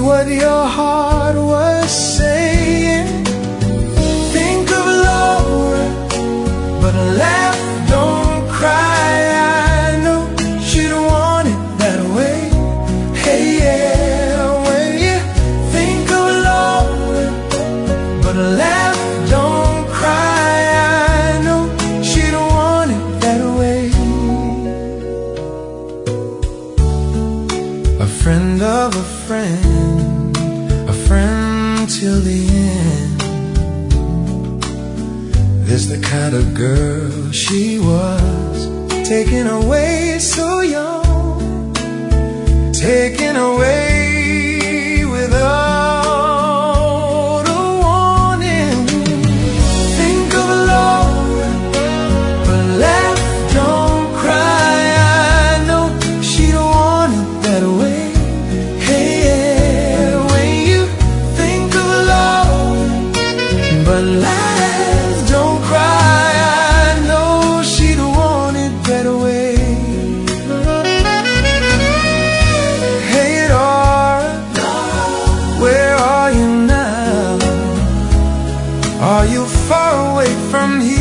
what your heart was saying. Think of Laura, but laugh, don't cry. I know she'd want it that way. Hey, yeah, when you think of Laura, but laugh, don't cry. I know she'd want it that way. A friend of a friend, a friend till the end. That's the kind of girl she was, taken away so young, taken away without a warning. Think of Laura, but laugh, don't cry. I know she'd want it that way. Hey, yeah, when you think of Laura, but laugh, don't cry. I know she'd want it that way. Hey, Laura, where are you now? Are you far away from here?